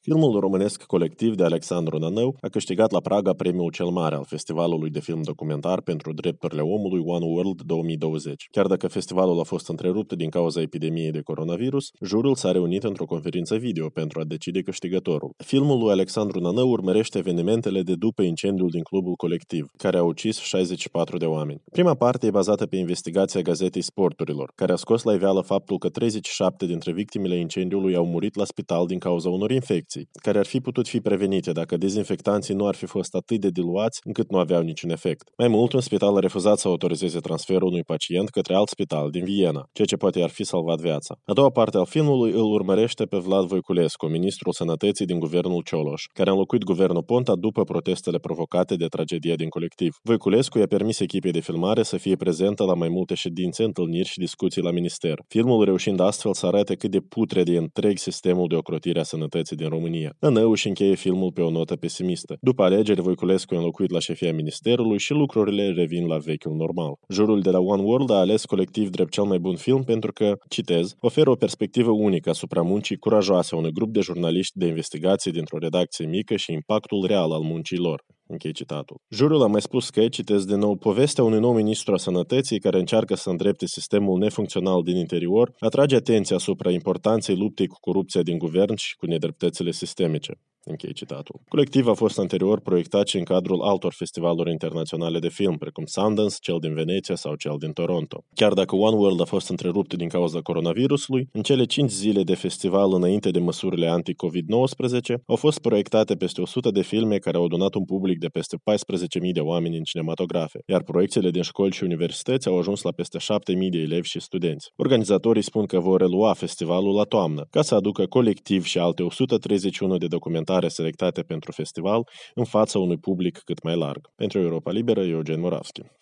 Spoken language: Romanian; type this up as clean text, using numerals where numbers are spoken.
Filmul românesc Colectiv de Alexandru Nanău a câștigat la Praga premiul cel mare al Festivalului de Film Documentar pentru Drepturile Omului One World 2020. Chiar dacă festivalul a fost întrerupt din cauza epidemiei de coronavirus, jurul s-a reunit într-o conferință video pentru a decide câștigătorul. Filmul lui Alexandru Nanău urmărește evenimentele de după incendiul din clubul Colectiv, care a ucis 64 de oameni. Prima parte e bazată pe investigația gazetei Sporturilor, care a scos la iveală faptul că 37 dintre victimele incendiului au murit la spital din cauza unor infecții, care ar fi putut fi prevenite dacă dezinfectanții nu ar fi fost atât de diluați încât nu aveau niciun efect. Mai mult, un spital a refuzat să autorizeze transferul unui pacient către alt spital din Viena, ceea ce poate ar fi salvat viața. A doua parte al filmului îl urmărește pe Vlad Voiculescu, ministrul sănătății din guvernul Cioloș, care a înlocuit guvernul Ponta după protestele provocate de tragedia din Colectiv. Voiculescu i-a permis echipei de filmare să fie prezentă la mai multe ședințe, întâlniri și discuții la minister. Filmul reușind astfel să arate cât de putred e întreg sistemul de ocrotire a sănătății din România. Nanău își încheie filmul pe o notă pesimistă. După alegeri, Voiculescu e înlocuit la șefia ministerului și lucrurile revin la vechiul normal. Jurul de la One World a ales Colectiv drept cel mai bun film pentru că, citez, oferă o perspectivă unică asupra muncii curajoase a unui grup de jurnaliști de investigație dintr-o redacție mică și impactul real al muncii lor. Închei citatul. Jurul a mai spus că, citez din nou, povestea unui nou ministru a sănătății care încearcă să îndrepte sistemul nefuncțional din interior atrage atenția asupra importanței luptei cu corupția din guvern și cu nedreptățile sistemice. Închei citatul. Colectiv a fost anterior proiectat și în cadrul altor festivaluri internaționale de film, precum Sundance, cel din Veneția sau cel din Toronto. Chiar dacă One World a fost întrerupt din cauza coronavirusului, în cele 5 zile de festival înainte de măsurile anti-COVID-19 au fost proiectate peste 100 de filme care au adunat un public de peste 14.000 de oameni în cinematografe, iar proiecțiile din școli și universități au ajuns la peste 7.000 de elevi și studenți. Organizatorii spun că vor relua festivalul la toamnă, ca să aducă Colectiv și alte 131 de documentare selectate pentru festival în fața unui public cât mai larg. Pentru Europa Liberă, Eugen Moravski.